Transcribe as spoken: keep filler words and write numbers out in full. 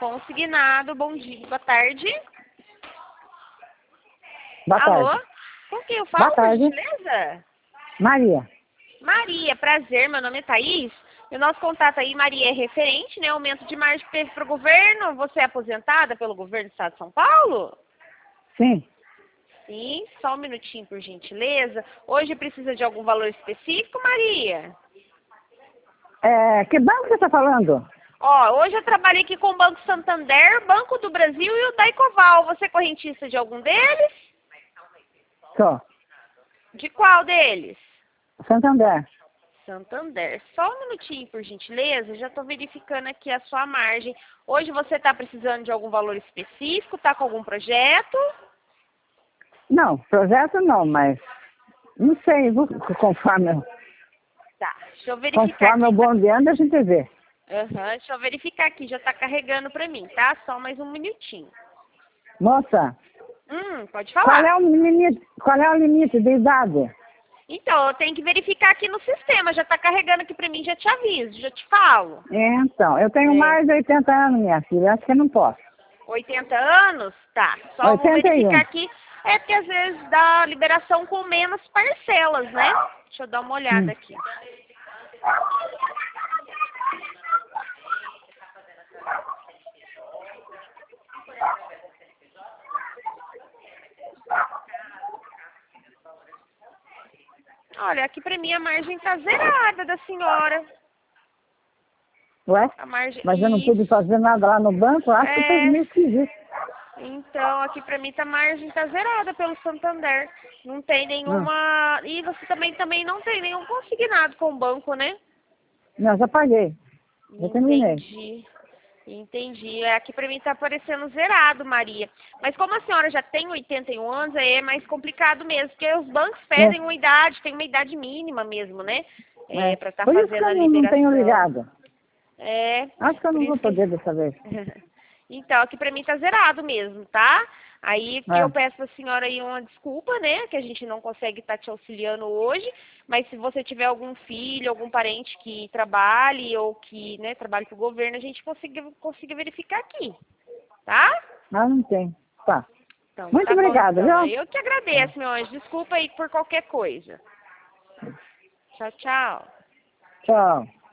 Consignado, bom dia, boa tarde. Boa Alô? tarde. Com quem eu falo, Boa tarde. por gentileza? Maria. Maria, prazer, meu nome é Thaís. E o nosso contato aí, Maria, é referente, né? Aumento de margem que teve para o governo. Você é aposentada pelo governo do estado de São Paulo? Sim. Sim, só um minutinho, por gentileza. Hoje precisa de algum valor específico, Maria? É, que banco você está falando? Ó, hoje eu trabalhei aqui com o Banco Santander, Banco do Brasil e o Daicoval. Você é correntista de algum deles? Só. De qual deles? Santander. Santander. Só um minutinho, por gentileza. Já estou verificando aqui a sua margem. Hoje você está precisando de algum valor específico? Está com algum projeto? Não, projeto não, mas não sei, vou- conforme, eu- Tá, deixa eu verificar conforme o aqui. bonde anda, a gente vê. Aham, deixa eu verificar aqui. Já está carregando para mim, tá? Só mais um minutinho. Moça, Hum, pode qual falar. é o limite, qual é o limite de idade? Então, eu tenho que verificar aqui no sistema. Já está carregando aqui para mim, já te aviso, já te falo. Então, eu tenho É. mais de oitenta anos, minha filha, acho que eu não posso. oitenta anos? Tá. Só vou oitenta e um. verificar aqui. É porque às vezes dá liberação com menos parcelas, né? Deixa eu dar uma olhada Hum. aqui. Olha, aqui pra mim a margem tá zerada da senhora. Ué? A margem... Mas eu não Isso. pude fazer nada lá no banco, acho que foi É. meio esquisito. Então, aqui pra mim tá a margem tá zerada pelo Santander. Não tem Não, nenhuma... E você também, também não tem nenhum consignado com o banco, né? não, já paguei. Já terminei. Entendi. Entendi. É, aqui pra mim tá aparecendo zerado, Maria. Mas como a senhora já tem oitenta e um anos, aí é mais complicado mesmo, porque os bancos pedem uma idade, tem uma idade mínima mesmo, né? É, É. pra estar Por isso que fazendo a eu não, não tenho liberação. ligado. É, Acho que eu por não vou isso que... poder dessa vez. Então, aqui pra mim tá zerado mesmo, tá? Aí que eu É. peço pra senhora aí uma desculpa, né? Que a gente não consegue estar te auxiliando hoje. Mas se você tiver algum filho, algum parente que trabalhe ou que, né, trabalhe pro governo, a gente consiga, consiga verificar aqui, tá? Ah, não tem. Tá. Então, Muito tá bom obrigada, então. viu? Eu que agradeço, meu anjo. Desculpa aí por qualquer coisa. Tchau, tchau. Tchau.